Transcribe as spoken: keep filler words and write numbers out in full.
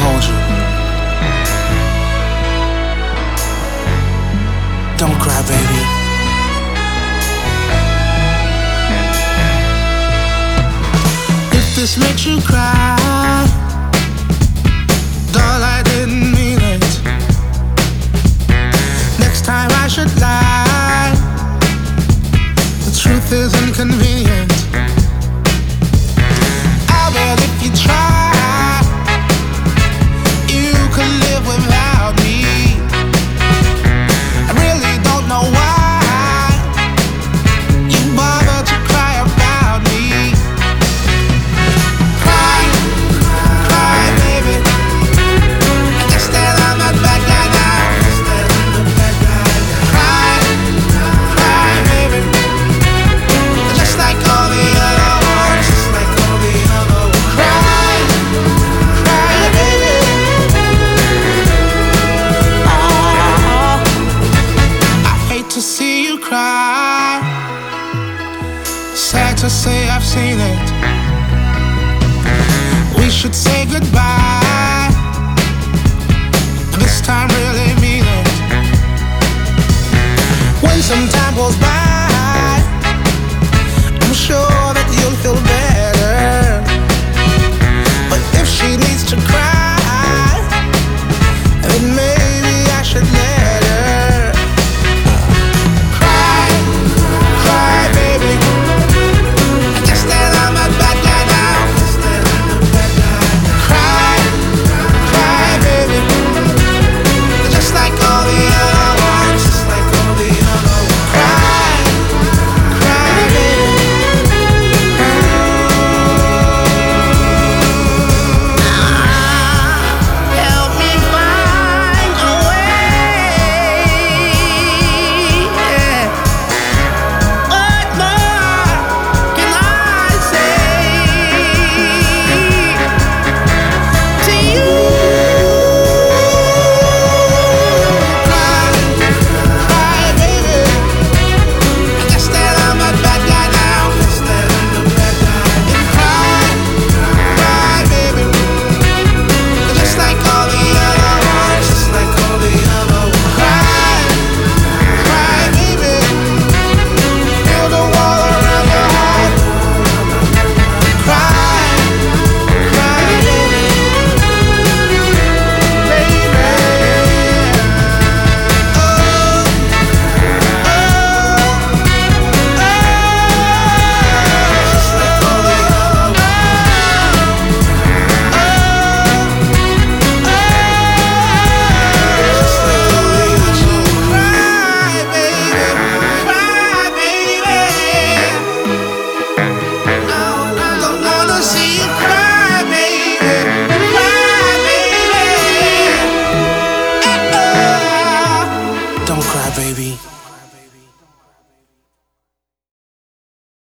hold you. Don't cry, baby. If this makes you cry, doll, I didn't mean it. Next time I should lie. The truth is inconvenient. I bet if you try, you could live without me. I really don't know why you bother to cry about me. Cry, cry, baby. I guess that I'm that bad guy now. Cry, cry, baby. Just like all the other ones. Just like all the other ones. Cry, cry, baby. Oh, I hate to see you cry. Sad to say I've seen it. We should say goodbye. This time really mean it. When some time goes by,